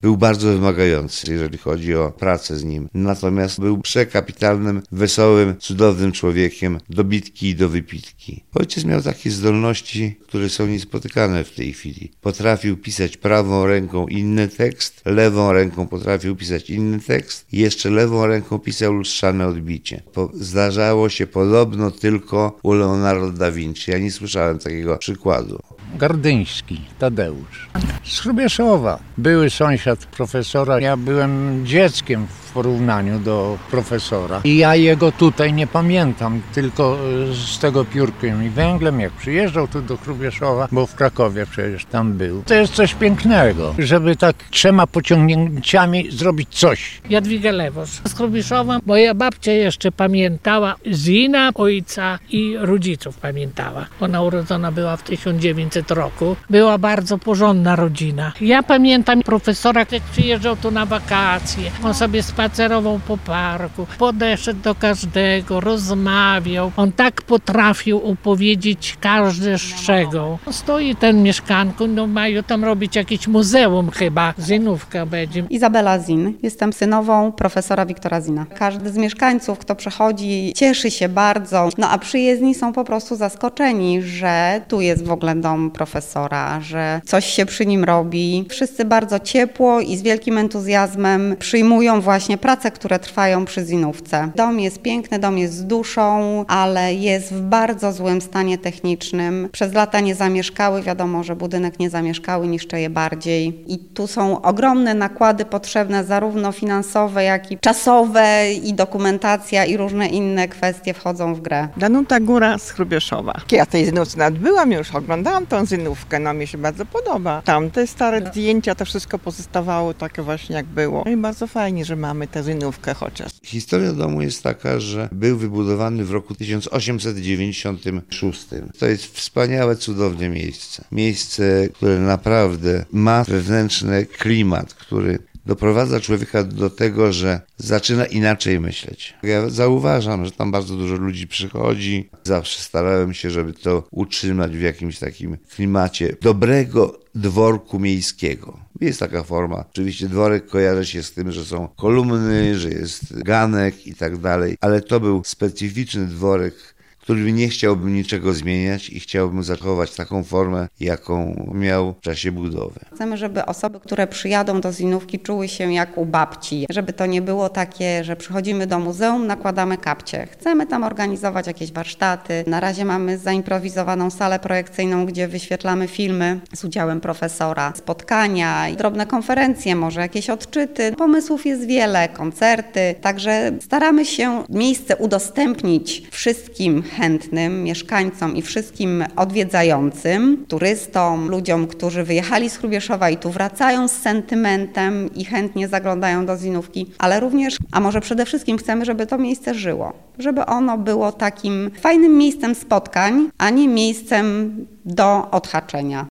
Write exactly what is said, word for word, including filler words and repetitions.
Był bardzo wymagający, jeżeli chodzi o pracę z nim. Natomiast był przekapitalnym, wesołym, cudownym człowiekiem, do bitki i do wypitki. Ojciec miał takie zdolności, które są niespotykane w tej chwili. Potrafił pisać prawą ręką inny tekst, lewą ręką potrafił pisać inny tekst i jeszcze lewą ręką pisał lustrzane odbicie. Zdarzało się podobno tylko u Leonardo da Vinci. Ja nie słyszałem takiego przykładu. Gardyński Tadeusz z Hrubieszowa, były sąsiad profesora. Ja byłem dzieckiem w porównaniu do profesora i ja jego tutaj nie pamiętam, tylko z tego Piórkiem i Węglem, jak przyjeżdżał tu do Hrubieszowa, bo w Krakowie przecież tam był. To jest coś pięknego, żeby tak trzema pociągnięciami zrobić coś. Jadwiga Lewosz z Hrubieszowa. Moja babcia jeszcze pamiętała Zina, ojca i rodziców pamiętała. Ona urodzona była w tysiąc dziewięćset roku. Była bardzo porządna rodzina. Ja pamiętam profesora, jak przyjeżdżał tu na wakacje. On sobie spacerował po parku, podeszedł do każdego, rozmawiał. On tak potrafił opowiedzieć każdy szczegół. Stoi ten mieszkanku, no mają tam robić jakieś muzeum chyba. Zinówka będzie. Izabela Zin. Jestem synową profesora Wiktora Zina. Każdy z mieszkańców, kto przychodzi, cieszy się bardzo. No a przyjezdni są po prostu zaskoczeni, że tu jest w ogóle dom profesora, że coś się przy nim robi. Wszyscy bardzo ciepło i z wielkim entuzjazmem przyjmują właśnie prace, które trwają przy Zinówce. Dom jest piękny, dom jest z duszą, ale jest w bardzo złym stanie technicznym. Przez lata nie zamieszkały, wiadomo, że budynek nie zamieszkały, niszczy je bardziej. I tu są ogromne nakłady potrzebne, zarówno finansowe, jak i czasowe, i dokumentacja, i różne inne kwestie wchodzą w grę. Danuta Góra z Hrubieszowa. Ja tej Zinówce nawet byłam już, oglądałam tą Zinówkę, no mi się bardzo podoba. Tam te stare zdjęcia, to wszystko pozostawało takie właśnie jak było. No i bardzo fajnie, że mamy tę Zinówkę chociaż. Historia domu jest taka, że był wybudowany w roku tysiąc osiemset dziewięćdziesiątym szóstym. To jest wspaniałe, cudowne miejsce. Miejsce, które naprawdę ma wewnętrzny klimat, który doprowadza człowieka do tego, że zaczyna inaczej myśleć. Ja zauważam, że tam bardzo dużo ludzi przychodzi. Zawsze starałem się, żeby to utrzymać w jakimś takim klimacie dobrego dworku miejskiego. Jest taka forma. Oczywiście dworek kojarzy się z tym, że są kolumny, że jest ganek i tak dalej, ale to był specyficzny dworek, który nie chciałbym niczego zmieniać i chciałbym zachować taką formę, jaką miał w czasie budowy. Chcemy, żeby osoby, które przyjadą do Zinówki, czuły się jak u babci. Żeby to nie było takie, że przychodzimy do muzeum, nakładamy kapcie. Chcemy tam organizować jakieś warsztaty. Na razie mamy zaimprowizowaną salę projekcyjną, gdzie wyświetlamy filmy z udziałem profesora, spotkania, drobne konferencje, może jakieś odczyty. Pomysłów jest wiele, koncerty. Także staramy się miejsce udostępnić wszystkim chętnym mieszkańcom i wszystkim odwiedzającym, turystom, ludziom, którzy wyjechali z Hrubieszowa i tu wracają z sentymentem i chętnie zaglądają do Zinówki, ale również, a może przede wszystkim chcemy, żeby to miejsce żyło, żeby ono było takim fajnym miejscem spotkań, a nie miejscem do odhaczenia.